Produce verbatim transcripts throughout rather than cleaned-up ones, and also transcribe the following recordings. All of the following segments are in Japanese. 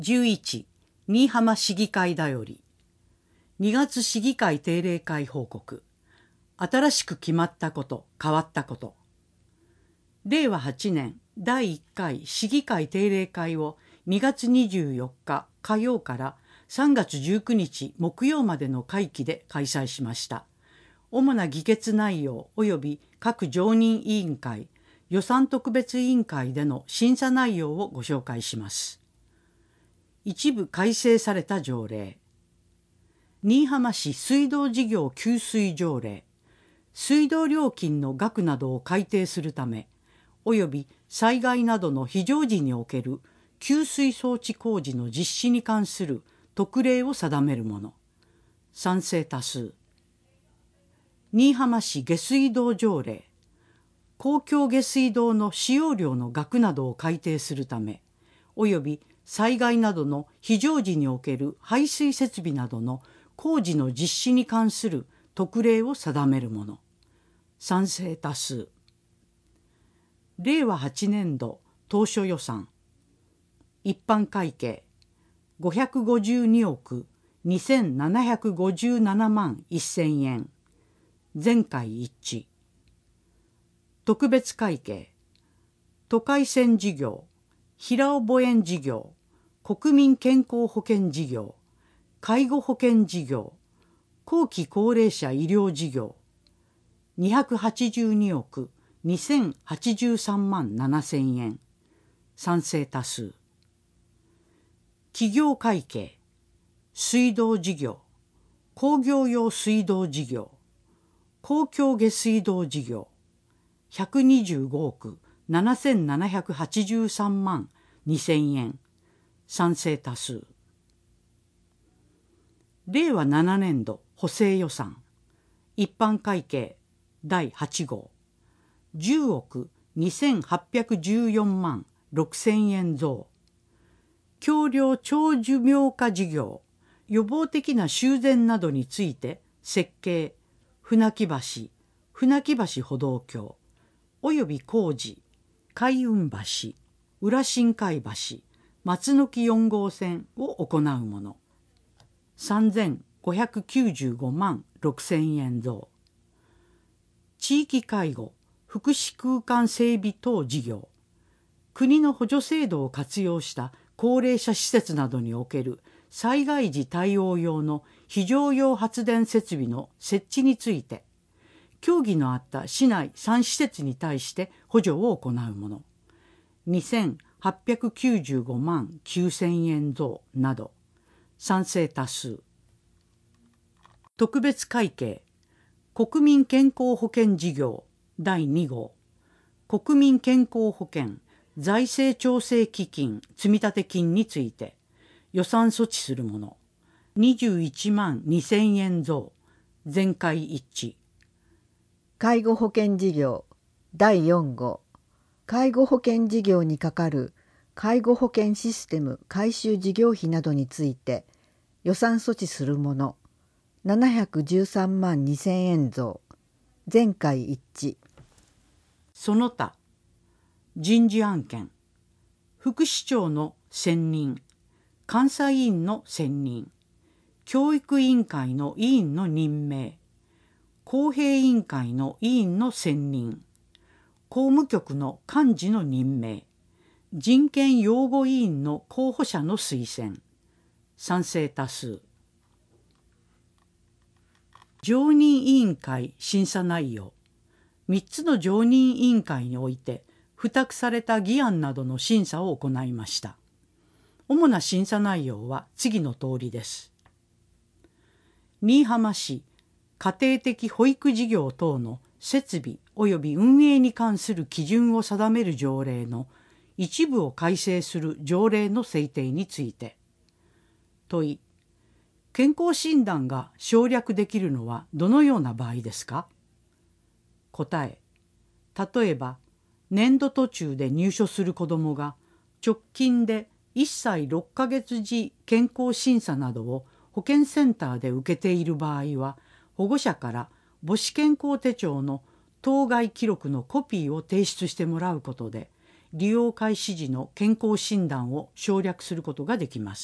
じゅういち、新居浜市議会だより。にがつ市議会定例会報告。新しく決まったこと、変わったこと。れいわはちねんだいいっかい市議会定例会をにがつにじゅうよっか火曜からさんがつじゅうくにち木曜までの会期で開催しました。主な議決内容及び各常任委員会、予算特別委員会での審査内容をご紹介します。一部改正された条例。新居浜市水道事業給水条例。水道料金の額などを改定するため、および災害などの非常時における給水装置工事の実施に関する特例を定めるもの。賛成多数。新居浜市下水道条例。公共下水道の使用量の額などを改定するため、および災害などの非常時における排水設備などの工事の実施に関する特例を定めるもの。賛成多数。れいわはちねんど当初予算。一般会計ごひゃくごじゅうにおくにせんななひゃくごじゅうななまんせんえん。全会一致。特別会計都会線事業、平尾墓園事業、国民健康保険事業、介護保険事業、後期高齢者医療事業、にひゃくはちじゅうにおくにせんはちじゅうさんまんななせんえん。賛成多数。企業会計、水道事業、工業用水道事業、公共下水道事業、ひゃくにじゅうごおくななせんななひゃくはちじゅうさんまんにせんえん。賛成多数。れいわななねんど補正予算。一般会計だいはちごう。じゅうおくにせんはっぴゃくじゅうよんまんろくせんえん増。橋梁長寿命化事業、予防的な修繕などについて設計、船木橋、船木橋歩道橋、および工事、海運橋、浦新海橋、松の木よんごうせんを行うもの。さんぜんごひゃくきゅうじゅうごまんろくせんえん増。地域介護、福祉空間整備等事業、国の補助制度を活用した高齢者施設などにおける災害時対応用の非常用発電設備の設置について、協議のあった市内さんしせつに対して補助を行うもの。にせんはっぴゃくきゅうじゅうごまんきゅうせんえん増など。賛成多数。特別会計国民健康保険事業だいにごう、国民健康保険財政調整基金積立金について予算措置するもの。にじゅういちまんにせんえん増。全会一致。 介護保険事業だいよんごう、介護保険事業にかかる介護保険システム改修事業費などについて予算措置するもの。ななひゃくじゅうさんまんにせんえん増。全会一致。 その他人事案件、副市長の選任、監査委員の選任、教育委員会の委員の任命、公平委員会の委員の選任、公務局の幹事の任命、人権擁護委員の候補者の推薦。賛成多数。常任委員会審査内容。みっつの常任委員会において付託された議案などの審査を行いました。主な審査内容は次の通りです。新居浜市家庭的保育事業等の設備及び運営に関する基準を定める条例の一部を改正する条例の制定について。問い、健康診断が省略できるのはどのような場合ですか？答え、例えば年度途中で入所する子どもが直近でいっさいろっかげつ時健康審査などを保健センターで受けている場合は、保護者から母子健康手帳の当該記録のコピーを提出してもらうことで、 利用開始時の健康診断を省略することができます。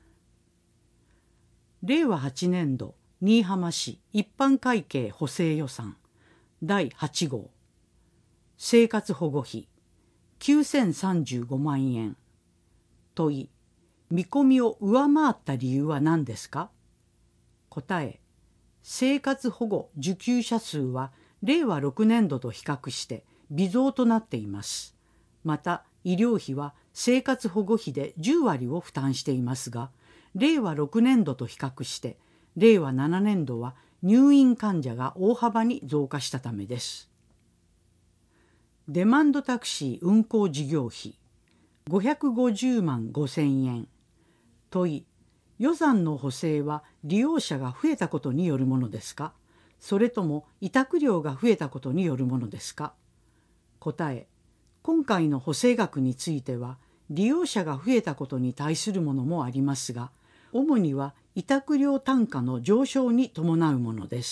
れいわはちねんど新居浜市一般会計補正予算だいはち号生活保護費きゅうせんさんじゅうごまんえん。問い、見込みを上回った理由は何ですか？答え、生活保護受給者数はれいわろくねんどと比較して微増となっています。また医療費は生活保護費でじゅうわりを負担していますが、れいわろくねんどと比較してれいわななねんどは入院患者が大幅に増加したためです。デマンドタクシー運行事業費ごひゃくごじゅうまんごせんえん。問い、予算の補正は利用者が増えたことによるものですか？それとも委託料が増えたことによるものですか？答え、今回の補正額については利用者が増えたことに対するものもありますが、主には委託料単価の上昇に伴うものです。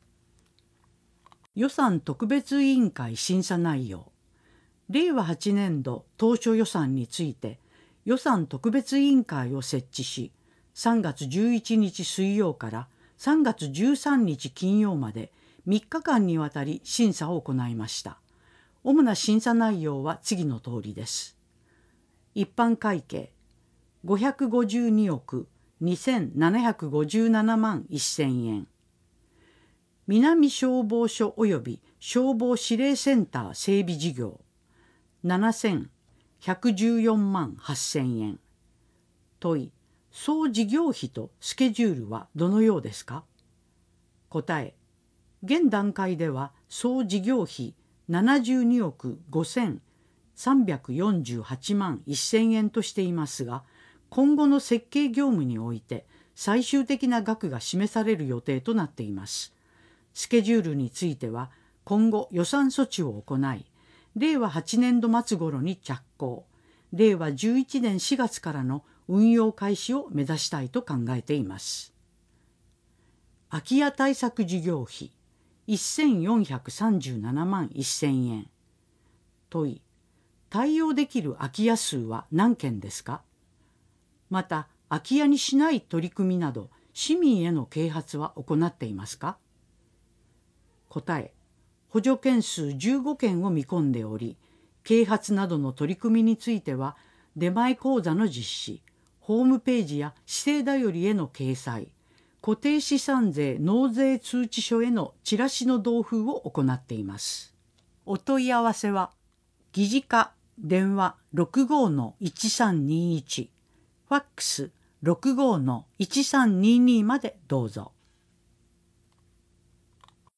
予算特別委員会審査内容。れいわはちねんど当初予算について予算特別委員会を設置し、さんがつじゅういちにち水曜からさんがつじゅうさんにち金曜までみっかかんにわたり審査を行いました。主な審査内容は次の通りです。一般会計ごひゃくごじゅうにおくにせんななひゃくごじゅうななまんせんえん。南消防署及び消防指令センター整備事業ななせんひゃくじゅうよんまんはっせんえん。問い、総事業費とスケジュールはどのようですか？答え、現段階では総事業費ななじゅうにおくごせんさんびゃくよんじゅうはちまんせんえんとしていますが、今後の設計業務において最終的な額が示される予定となっています。スケジュールについては今後予算措置を行い、れいわはちねんど末頃に着工、れいわじゅういちねんしがつからの運用開始を目指したいと考えています。空き家対策事業費せんよんひゃくさんじゅうななまんせんえん。問い、対応できる空き家数は何件ですか？また、空き家にしない取り組みなど市民への啓発は行っていますか？答え、補助件数じゅうごけんを見込んでおり、啓発などの取り組みについては出前講座の実施、ホームページや市政だよりへの掲載、固定資産税納税通知書へのチラシの同封を行っています。お問い合わせは議事課電話 ろくごのいちさんにいち、ファックス ろくごのいちさんにに までどうぞ。